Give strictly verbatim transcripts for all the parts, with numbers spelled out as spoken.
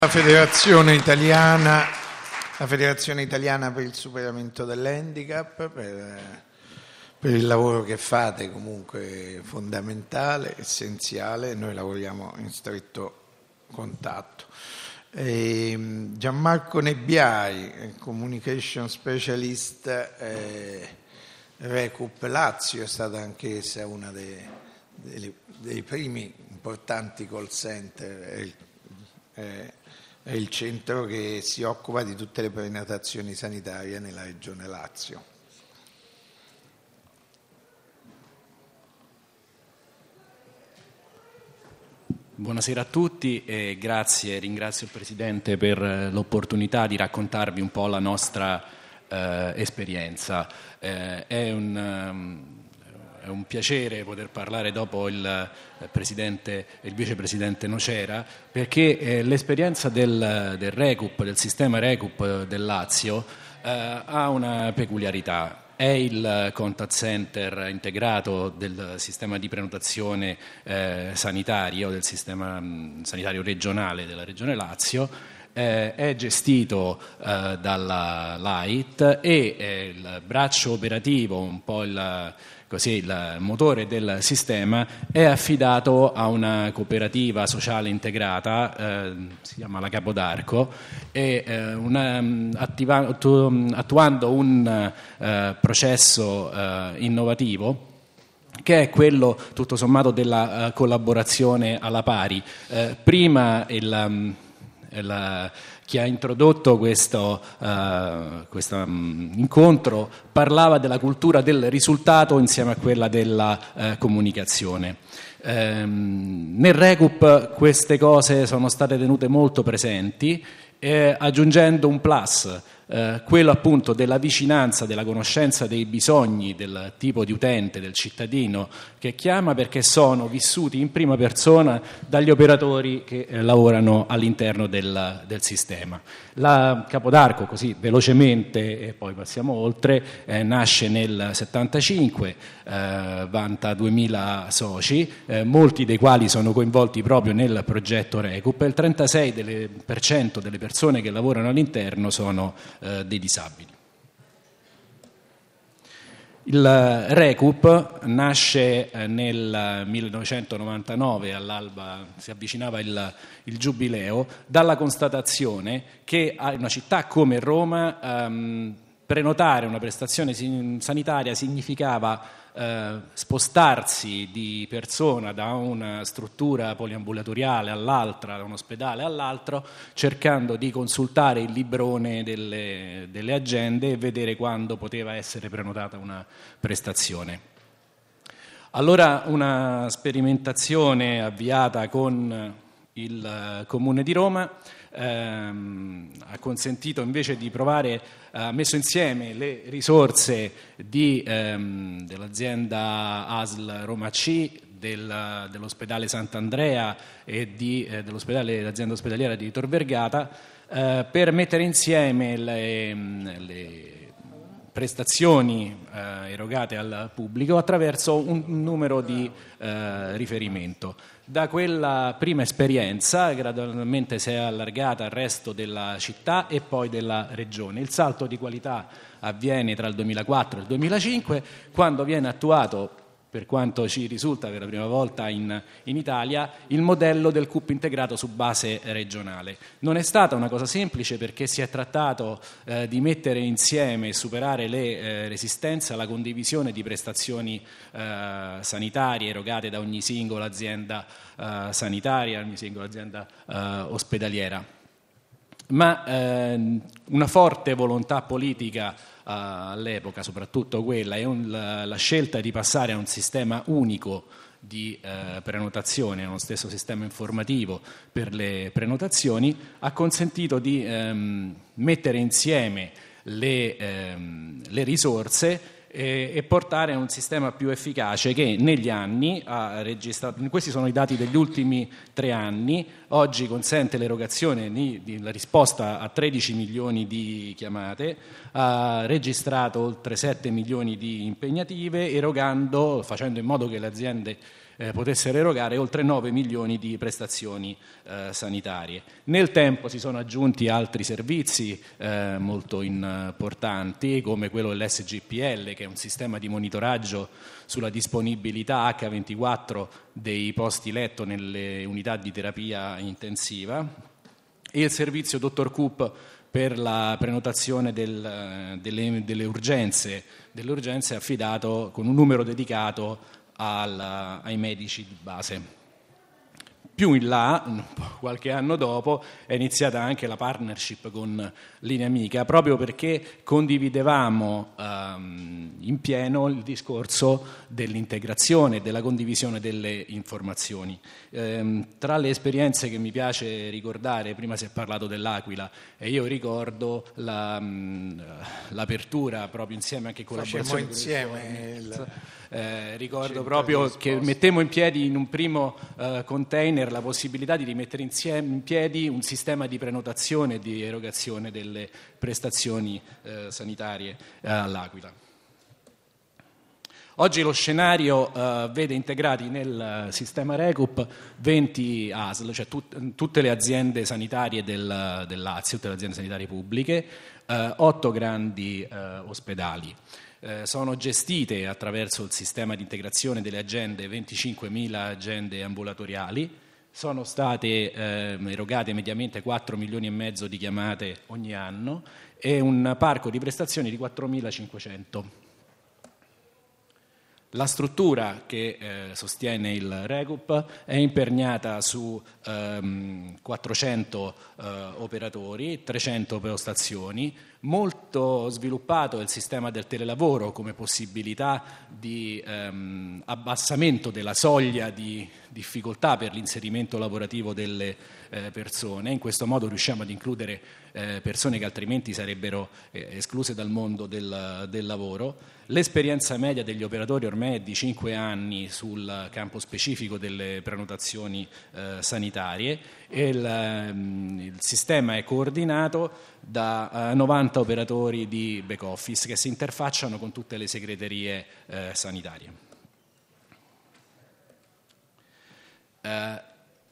La Federazione Italiana, la Federazione Italiana per il superamento dell'handicap, per, per il lavoro che fate, comunque fondamentale, essenziale. Noi lavoriamo in stretto contatto. E Gianmarco Nebbiai, Communication Specialist, eh, Recup Lazio, è stata anch'essa una dei, dei, dei primi importanti call center. Eh, È il centro che si occupa di tutte le prenotazioni sanitarie nella regione Lazio. Buonasera a tutti e grazie, ringrazio il Presidente per l'opportunità di raccontarvi un po' la nostra eh, esperienza. Eh, è un... Um, È un piacere poter parlare dopo il presidente, il vicepresidente Nocera, perché eh, l'esperienza del, del Recup, del sistema Recup del Lazio, eh, ha una peculiarità. È il contact center integrato del sistema di prenotazione eh, sanitario, del sistema mh, sanitario regionale della regione Lazio. Eh, è gestito eh, dalla Light e eh, il braccio operativo, un po' il Così il motore del sistema è affidato a una cooperativa sociale integrata, eh, si chiama la Capodarco, e eh, una, attiva, attuando un eh, processo eh, innovativo che è quello tutto sommato della uh, collaborazione alla pari. Eh, prima il, um, il chi ha introdotto questo, uh, questo um, incontro parlava della cultura del risultato insieme a quella della uh, comunicazione. Um, nel Recup queste cose sono state tenute molto presenti, eh, aggiungendo un plus, eh, quello appunto della vicinanza, della conoscenza dei bisogni del tipo di utente, del cittadino che chiama, perché sono vissuti in prima persona dagli operatori che eh, lavorano all'interno del, del sistema. La Capodarco, così velocemente, e poi passiamo oltre, eh, nasce nel settantacinque, eh, vanta duemila soci, eh, molti dei quali sono coinvolti proprio nel progetto Recup, e il trentasei per cento delle persone che lavorano all'interno sono eh, dei disabili. Il Recup nasce nel millenovecentonovantanove, all'alba si avvicinava il, il giubileo, dalla constatazione che a una città come Roma ehm, prenotare una prestazione sanitaria significava eh, spostarsi di persona da una struttura poliambulatoriale all'altra, da un ospedale all'altro, cercando di consultare il librone delle, delle agende e vedere quando poteva essere prenotata una prestazione. Allora una sperimentazione avviata con il Comune di Roma ehm, ha consentito invece di provare, ha messo insieme le risorse di, ehm, dell'azienda A S L Roma C, del, dell'ospedale Sant'Andrea e di, eh, dell'ospedale, dell'azienda ospedaliera di Tor Vergata eh, per mettere insieme le, le prestazioni eh, erogate al pubblico attraverso un numero di eh, riferimento. Da quella prima esperienza gradualmente si è allargata al resto della città e poi della regione. Il salto di qualità avviene tra il duemilaquattro e il duemilacinque, quando viene attuato, per quanto ci risulta per la prima volta in, in Italia, il modello del C U P integrato su base regionale. Non è stata una cosa semplice, perché si è trattato eh, di mettere insieme e superare le eh, resistenze alla condivisione di prestazioni eh, sanitarie erogate da ogni singola azienda eh, sanitaria, ogni singola azienda eh, ospedaliera. Ma eh, una forte volontà politica all'epoca, soprattutto quella, e un, la, la scelta di passare a un sistema unico di eh, prenotazione, a uno stesso sistema informativo per le prenotazioni, ha consentito di ehm, mettere insieme le, ehm, le risorse e, e portare a un sistema più efficace che negli anni ha registrato, questi sono i dati degli ultimi tre anni, oggi consente l'erogazione di, di la risposta a tredici milioni di chiamate, ha registrato oltre sette milioni di impegnative, erogando, facendo in modo che le aziende eh, potessero erogare oltre nove milioni di prestazioni eh, sanitarie. Nel tempo si sono aggiunti altri servizi eh, molto importanti, come quello dell'S G P L, che è un sistema di monitoraggio sulla disponibilità acca ventiquattro dei posti letto nelle unità di terapia intensiva, e il servizio Dottor Coop per la prenotazione del, delle, delle, urgenze, delle urgenze affidato con un numero dedicato al, ai medici di base. Più in là, qualche anno dopo, è iniziata anche la partnership con Linea Amica, proprio perché condividevamo um, in pieno il discorso dell'integrazione e della condivisione delle informazioni. Ehm, tra le esperienze che mi piace ricordare, prima si è parlato dell'Aquila, e io ricordo la, um, l'apertura proprio insieme anche con Facemmo insieme il... Eh, ricordo proprio che mettemmo in piedi in un primo eh, container la possibilità di rimettere insieme, in piedi un sistema di prenotazione e di erogazione delle prestazioni eh, sanitarie eh, all'Aquila. Oggi lo scenario eh, vede integrati nel sistema Recup venti A S L, cioè tut, tutte le aziende sanitarie del, del Lazio, tutte le aziende sanitarie pubbliche, eh, otto grandi eh, ospedali. Eh, sono gestite attraverso il sistema di integrazione delle agende venticinquemila agende ambulatoriali, sono state eh, erogate mediamente quattro milioni e mezzo di chiamate ogni anno e un parco di prestazioni di quattromilacinquecento. La struttura che eh, sostiene il Recup è imperniata su ehm, quattrocento eh, operatori, trecento postazioni, molto sviluppato il sistema del telelavoro come possibilità di ehm, abbassamento della soglia di difficoltà per l'inserimento lavorativo delle eh, persone. In questo modo riusciamo ad includere eh, persone che altrimenti sarebbero eh, escluse dal mondo del, del lavoro. L'esperienza media degli operatori ormai è di cinque anni sul campo specifico delle prenotazioni eh, sanitarie e il, ehm, il sistema è coordinato da eh, novanta operatori di back office che si interfacciano con tutte le segreterie eh, sanitarie. Eh,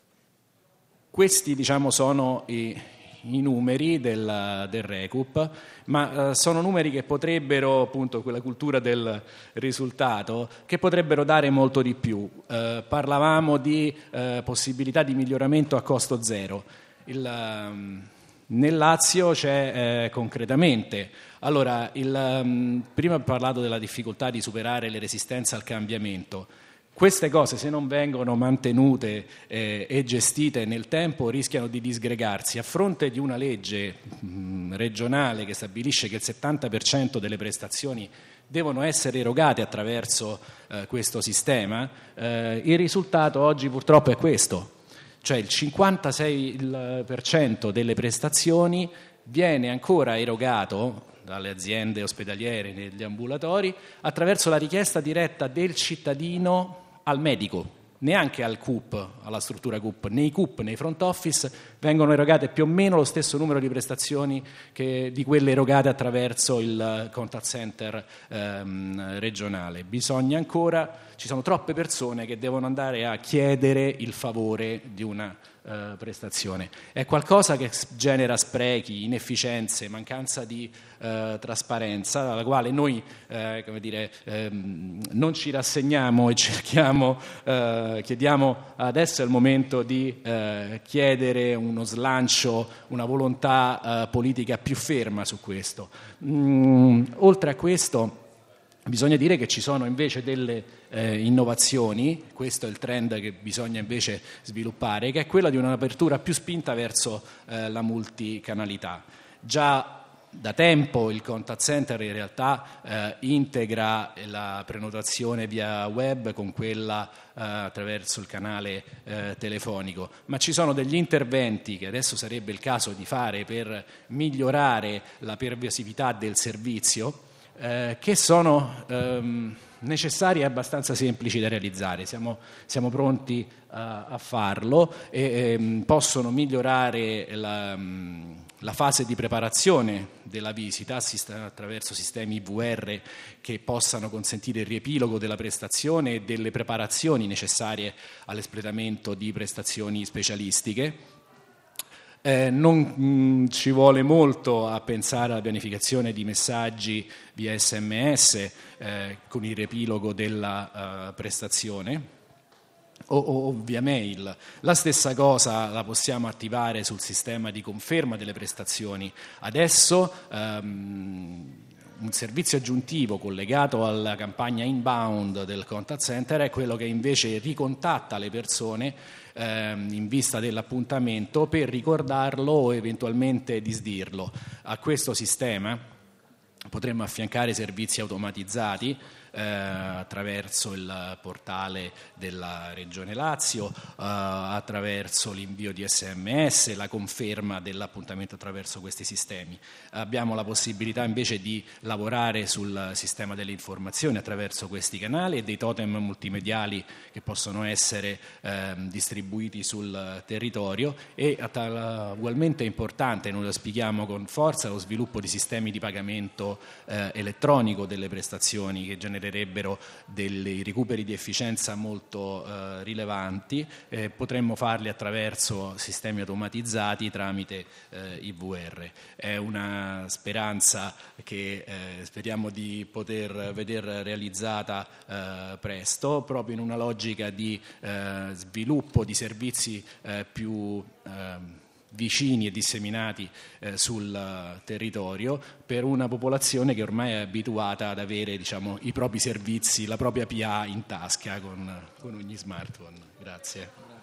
questi, diciamo, sono i i numeri del, del Recup, ma eh, sono numeri che potrebbero, appunto, quella cultura del risultato, che potrebbero dare molto di più. Eh, parlavamo di eh, possibilità di miglioramento a costo zero. Il, um, nel Lazio c'è eh, concretamente. Allora, il, um, prima ho parlato della difficoltà di superare le resistenze al cambiamento. Queste cose, se non vengono mantenute eh, e gestite nel tempo, rischiano di disgregarsi. A fronte di una legge mh, regionale che stabilisce che il settanta per cento delle prestazioni devono essere erogate attraverso eh, questo sistema, eh, il risultato oggi purtroppo è questo. Cioè il cinquantasei per cento delle prestazioni viene ancora erogato dalle aziende ospedaliere, negli ambulatori, attraverso la richiesta diretta del cittadino al medico, neanche al C U P, alla struttura C U P. Nei C U P, nei front office, vengono erogate più o meno lo stesso numero di prestazioni che di quelle erogate attraverso il contact center ehm, regionale. Bisogna ancora, ci sono troppe persone che devono andare a chiedere il favore di una eh, prestazione. È qualcosa che genera sprechi, inefficienze, mancanza di eh, trasparenza, alla quale noi eh, come dire, ehm, non ci rassegniamo e cerchiamo, eh, chiediamo adesso è il momento di eh, chiedere uno slancio, una volontà eh, politica più ferma su questo. Mm, oltre a questo, bisogna dire che ci sono invece delle eh, innovazioni, questo è il trend che bisogna invece sviluppare, che è quella di un'apertura più spinta verso eh, la multicanalità. Già da tempo il contact center in realtà eh, integra la prenotazione via web con quella eh, attraverso il canale eh, telefonico, ma ci sono degli interventi che adesso sarebbe il caso di fare per migliorare la pervasività del servizio, eh, che sono ehm, necessari e abbastanza semplici da realizzare. Siamo, siamo pronti a, a farlo e ehm, possono migliorare la, la fase di preparazione della visita attraverso sistemi I V R che possano consentire il riepilogo della prestazione e delle preparazioni necessarie all'espletamento di prestazioni specialistiche. Eh, non mh, ci vuole molto a pensare alla pianificazione di messaggi via S M S eh, con il riepilogo della uh, prestazione o, o via mail. La stessa cosa la possiamo attivare sul sistema di conferma delle prestazioni. Adesso um, un servizio aggiuntivo collegato alla campagna inbound del contact center è quello che invece ricontatta le persone ehm, in vista dell'appuntamento per ricordarlo o eventualmente disdirlo. A questo sistema potremmo affiancare servizi automatizzati eh, attraverso il portale della Regione Lazio, eh, attraverso l'invio di S M S, la conferma dell'appuntamento attraverso questi sistemi. Abbiamo la possibilità invece di lavorare sul sistema delle informazioni attraverso questi canali e dei totem multimediali che possono essere eh, distribuiti sul territorio, e ugualmente importante, noi lo spieghiamo con forza, lo sviluppo di sistemi di pagamento eh, elettronico delle prestazioni che genererebbero dei recuperi di efficienza molto eh, rilevanti. Eh, potremmo farli attraverso sistemi automatizzati tramite eh, I V R. È una speranza che eh, speriamo di poter vedere realizzata eh, presto, proprio in una logica di eh, sviluppo di servizi eh, più eh, vicini e disseminati eh, sul uh, territorio, per una popolazione che ormai è abituata ad avere, diciamo, i propri servizi, la propria P A in tasca con, con ogni smartphone. Grazie.